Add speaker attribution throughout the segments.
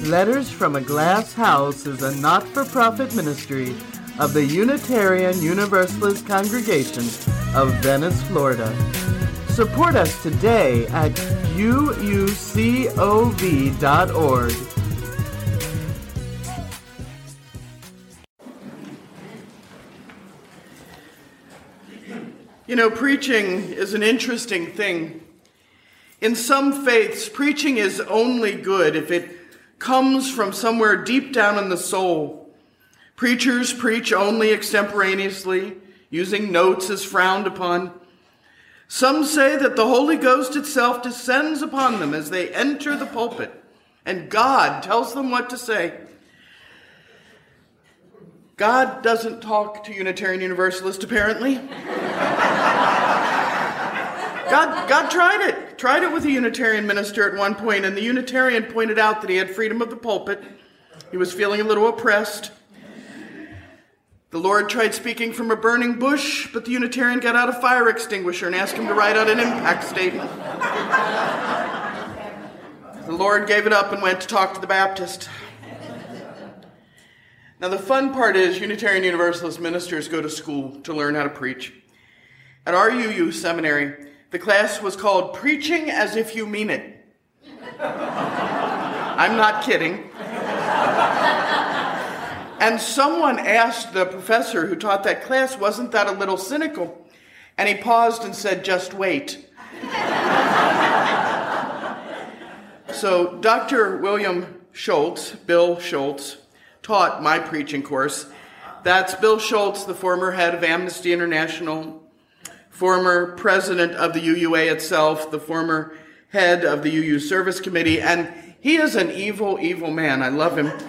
Speaker 1: Letters from a Glass House is a not-for-profit ministry of the Unitarian Universalist Congregation of Venice, Florida. Support us today at uucov.org.
Speaker 2: You know, preaching is an interesting thing. In some faiths, preaching is only good if it comes from somewhere deep down in the soul. Preachers preach only extemporaneously, using notes is frowned upon. Some say that the Holy Ghost itself descends upon them as they enter the pulpit, and God tells them what to say. God doesn't talk to Unitarian Universalists, apparently. God tried it with a Unitarian minister at one point, and the Unitarian pointed out that he had freedom of the pulpit. He was feeling a little oppressed. The Lord tried speaking from a burning bush, but the Unitarian got out a fire extinguisher and asked him to write out an impact statement. The Lord gave it up and went to talk to the Baptist. Now, the fun part is Unitarian Universalist ministers go to school to learn how to preach. At our UU seminary, the class was called Preaching as If You Mean It. I'm not kidding. And someone asked the professor who taught that class, wasn't that a little cynical? And he paused and said, just wait. So Dr. William Schultz, Bill Schultz, taught my preaching course. That's Bill Schultz, the former head of Amnesty International, former president of the UUA itself, the former head of the UU Service Committee, and he is an evil, evil man. I love him.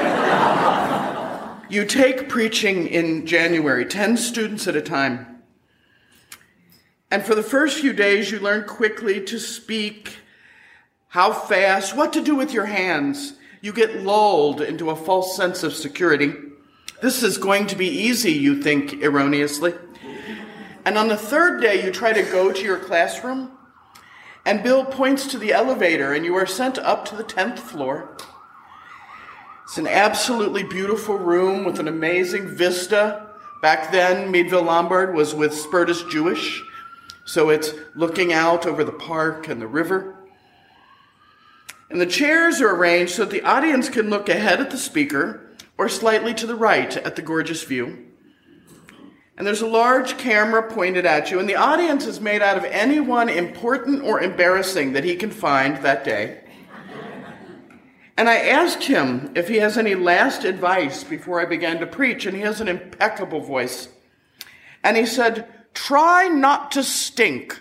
Speaker 2: You take preaching in January, 10 students at a time. And for the first few days, you learn quickly to speak, how fast, what to do with your hands. You get lulled into a false sense of security. This is going to be easy, you think erroneously. And on the third day, you try to go to your classroom, and Bill points to the elevator, and you are sent up to the 10th floor. It's an absolutely beautiful room with an amazing vista. Back then, Meadville Lombard was with Spertus Jewish, so it's looking out over the park and the river. And the chairs are arranged so that the audience can look ahead at the speaker or slightly to the right at the gorgeous view. And there's a large camera pointed at you, and the audience is made out of anyone important or embarrassing that he can find that day. And I asked him if he has any last advice before I began to preach, and he has an impeccable voice. And he said, try not to stink.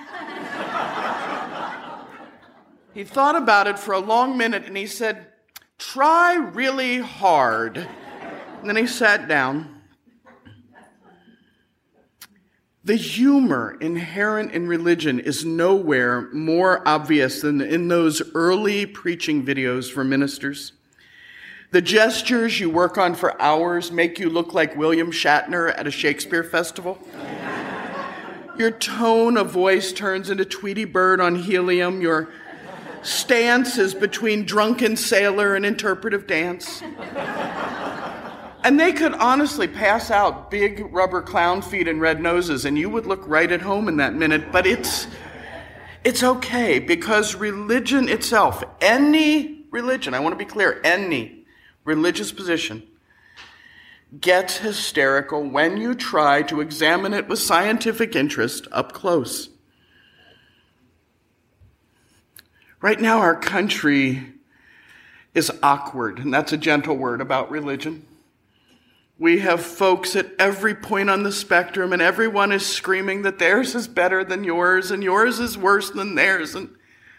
Speaker 2: He thought about it for a long minute, and he said, try really hard. And then he sat down. The humor inherent in religion is nowhere more obvious than in those early preaching videos for ministers. The gestures you work on for hours make you look like William Shatner at a Shakespeare festival. Your tone of voice turns into Tweety Bird on helium. Your stance is between drunken sailor and interpretive dance. And they could honestly pass out big rubber clown feet and red noses, and you would look right at home in that minute. But it's okay, because religion itself, any religion, I want to be clear, any religious position, gets hysterical when you try to examine it with scientific interest up close. Right now, our country is awkward, and that's a gentle word about religion. We have folks at every point on the spectrum, and everyone is screaming that theirs is better than yours, and yours is worse than theirs. And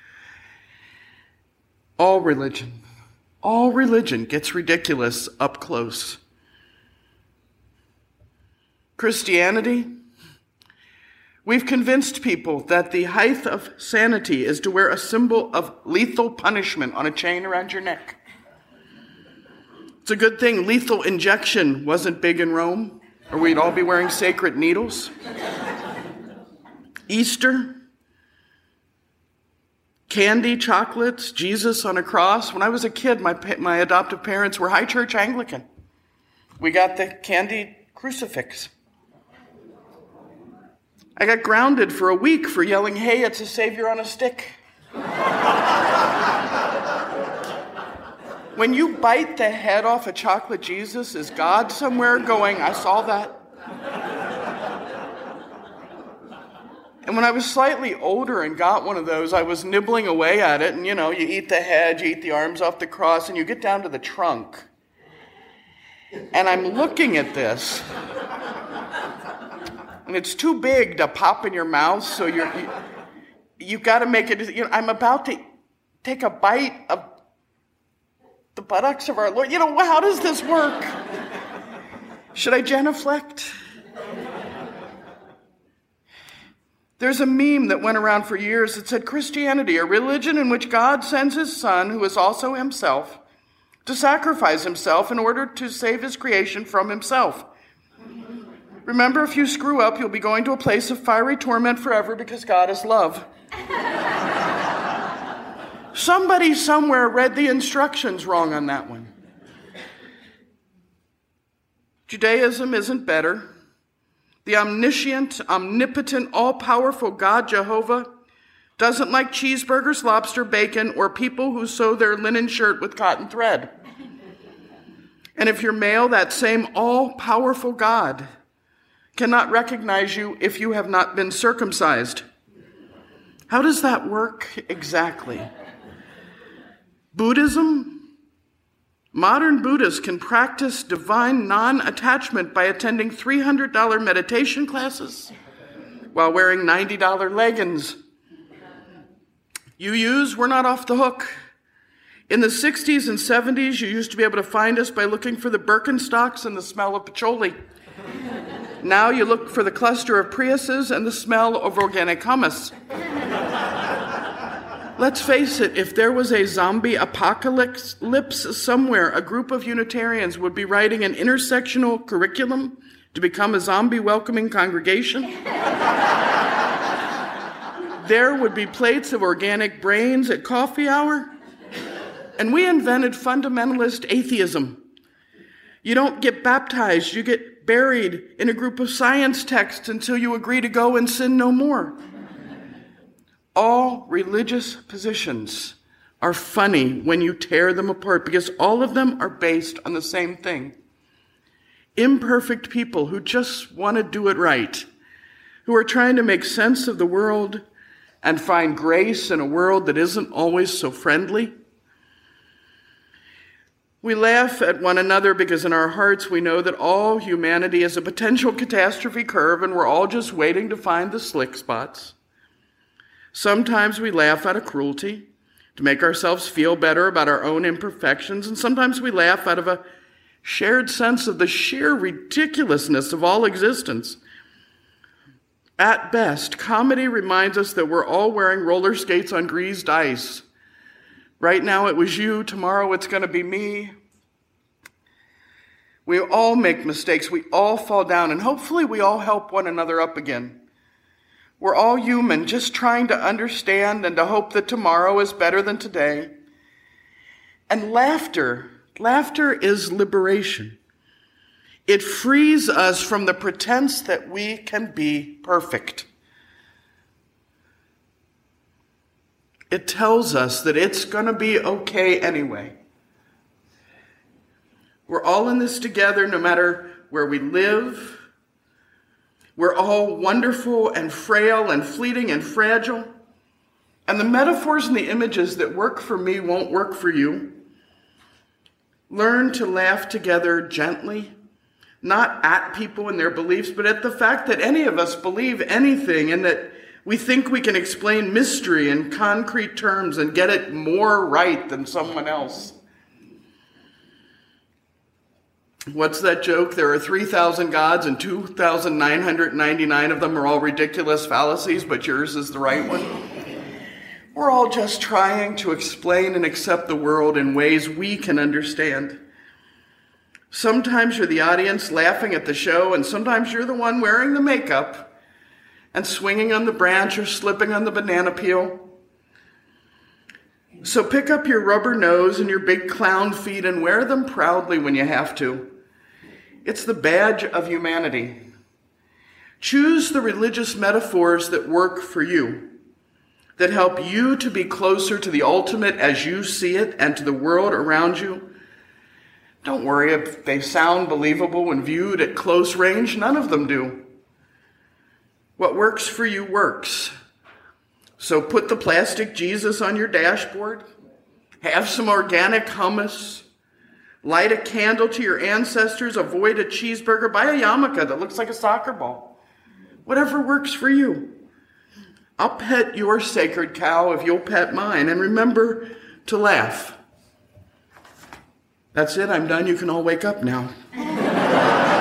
Speaker 2: all religion gets ridiculous up close. Christianity, we've convinced people that the height of sanity is to wear a symbol of lethal punishment on a chain around your neck. It's a good thing lethal injection wasn't big in Rome, or we'd all be wearing sacred needles. Easter, candy, chocolates, Jesus on a cross. When I was a kid, my adoptive parents were High Church Anglican. We got the candy crucifix. I got grounded for a week for yelling, "Hey, it's a Savior on a stick." When you bite the head off a chocolate Jesus, is God somewhere going, "I saw that"? And when I was slightly older and got one of those, I was nibbling away at it. And, you eat the head, you eat the arms off the cross, and you get down to the trunk. And I'm looking at this. And it's too big to pop in your mouth, so you got to make it. I'm about to take a bite of the buttocks of our Lord. How does this work? Should I genuflect? There's a meme that went around for years that said, "Christianity, a religion in which God sends his son, who is also himself, to sacrifice himself in order to save his creation from himself. Remember, if you screw up, you'll be going to a place of fiery torment forever because God is love." Somebody somewhere read the instructions wrong on that one. Judaism isn't better. The omniscient, omnipotent, all-powerful God, Jehovah, doesn't like cheeseburgers, lobster, bacon, or people who sew their linen shirt with cotton thread. And if you're male, that same all-powerful God cannot recognize you if you have not been circumcised. How does that work exactly? Buddhism? Modern Buddhists can practice divine non-attachment by attending $300 meditation classes while wearing $90 leggings. We're not off the hook. In the 60s and 70s, you used to be able to find us by looking for the Birkenstocks and the smell of patchouli. Now you look for the cluster of Priuses and the smell of organic hummus. Let's face it, if there was a zombie apocalypse somewhere, a group of Unitarians would be writing an intersectional curriculum to become a zombie-welcoming congregation. There would be plates of organic brains at coffee hour. And we invented fundamentalist atheism. You don't get baptized, you get buried in a group of science texts until you agree to go and sin no more. All religious positions are funny when you tear them apart because all of them are based on the same thing. Imperfect people who just want to do it right, who are trying to make sense of the world and find grace in a world that isn't always so friendly. We laugh at one another because in our hearts we know that all humanity is a potential catastrophe curve and we're all just waiting to find the slick spots. Sometimes we laugh out of cruelty to make ourselves feel better about our own imperfections, and sometimes we laugh out of a shared sense of the sheer ridiculousness of all existence. At best, comedy reminds us that we're all wearing roller skates on greased ice. Right now it was you, tomorrow it's going to be me. We all make mistakes, we all fall down, and hopefully we all help one another up again. We're all human, just trying to understand and to hope that tomorrow is better than today. And laughter is liberation. It frees us from the pretense that we can be perfect. It tells us that it's going to be okay anyway. We're all in this together, no matter where we live. We're all wonderful and frail and fleeting and fragile. And the metaphors and the images that work for me won't work for you. Learn to laugh together gently, not at people and their beliefs, but at the fact that any of us believe anything and that we think we can explain mystery in concrete terms and get it more right than someone else. What's that joke? There are 3,000 gods and 2,999 of them are all ridiculous fallacies, but yours is the right one. We're all just trying to explain and accept the world in ways we can understand. Sometimes you're the audience laughing at the show, and sometimes you're the one wearing the makeup and swinging on the branch or slipping on the banana peel. So pick up your rubber nose and your big clown feet and wear them proudly when you have to. It's the badge of humanity. Choose the religious metaphors that work for you, that help you to be closer to the ultimate as you see it and to the world around you. Don't worry if they sound believable when viewed at close range. None of them do. What works for you works. So put the plastic Jesus on your dashboard, have some organic hummus, light a candle to your ancestors, avoid a cheeseburger, buy a yarmulke that looks like a soccer ball. Whatever works for you. I'll pet your sacred cow if you'll pet mine, and remember to laugh. That's it, I'm done. You can all wake up now.